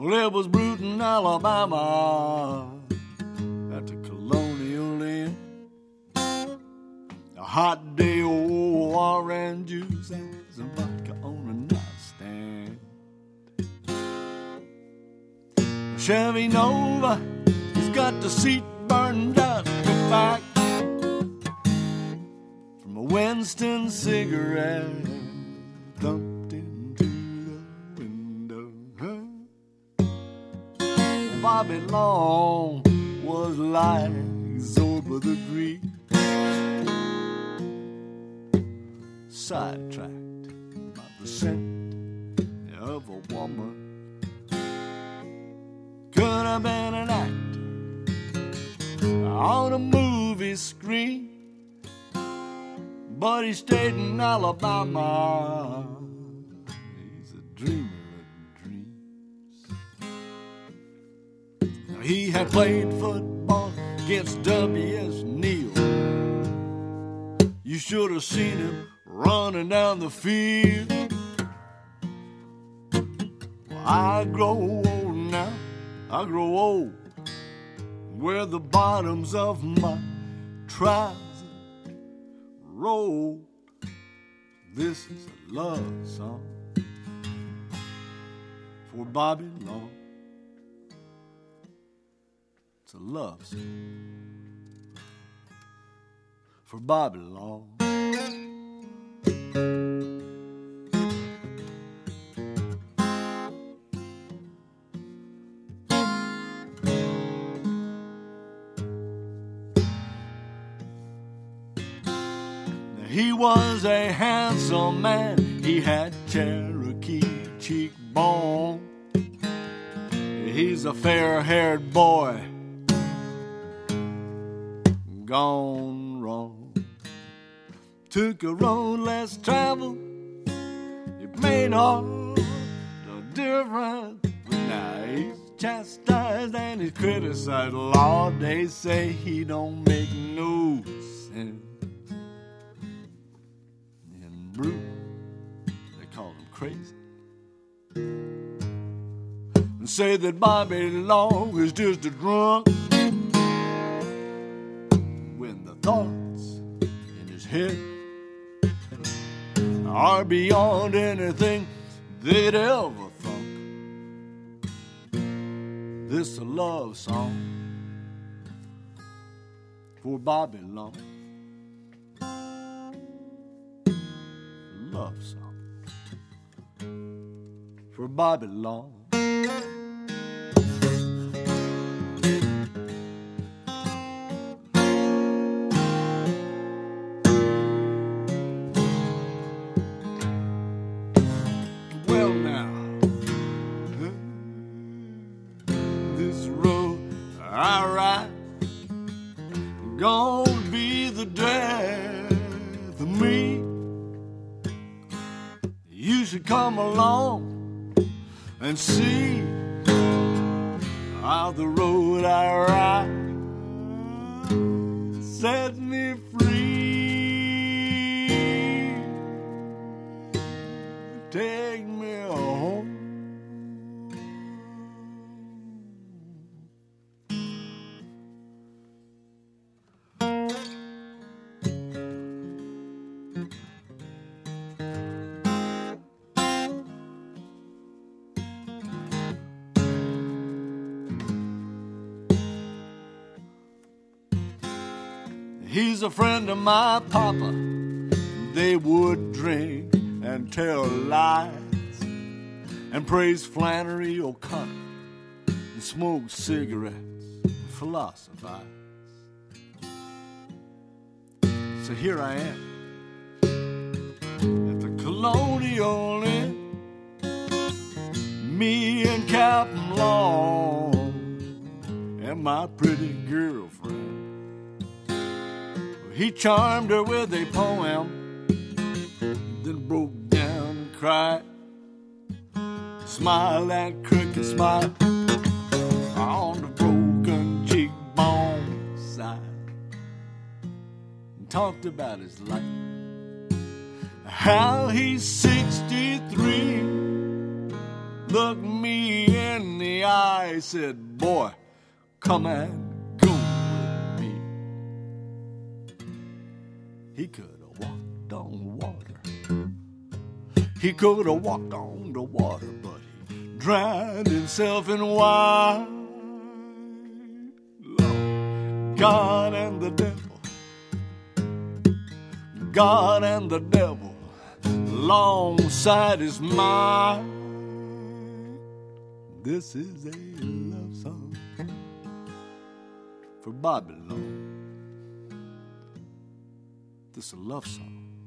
Well, it was Bruton, Alabama, at the Colonial Inn. A hot day, old orange juice and some vodka on a nightstand. Chevy Nova, he's got the seat burned out the back from a Winston cigarette dumped into the window. Bobby Long was like Zorba the Greek, sidetracked by the scent of a woman. Could have been an act on a movie screen, but he stayed in Alabama. He's a dreamer of dreams. Now, he had played football against W.S. Neal. You should have seen him running down the field. Well, I grow old now. I grow old where the bottoms of my trousers roll. This is a love song for Bobby Long. It's a love song for Bobby Long. He was a handsome man, he had Cherokee cheekbone. He's a fair-haired boy, gone wrong. Took a road less traveled, it made all the difference. Now he's chastised and he's criticized. Lord, they say he don't make no sense. They call him crazy, and say that Bobby Long is just a drunk when the thoughts in his head are beyond anything they'd ever thunk. This is a love song for Bobby Long. Love song for Bobby Long. Well now, this road I ride gonna be the death of me. You should come along and see how the road I ride set me free. Take me home. He's a friend of my papa. They would drink and tell lies and praise Flannery O'Connor and smoke cigarettes and philosophize. So here I am at the Colonial Inn, me and Captain Long and my pretty girlfriend. He charmed her with a poem, then broke down and cried. Smile that crooked smile on the broken cheekbone side, and talked about his life, how he's 63. Look me in in the eye, said, boy, come and go with me. He could have walked on water. He could have walked on the water, but he drowned himself in wine. Lord, God and the devil, God and the devil, alongside his mind. This is a love song for Bobby Long. This is a love song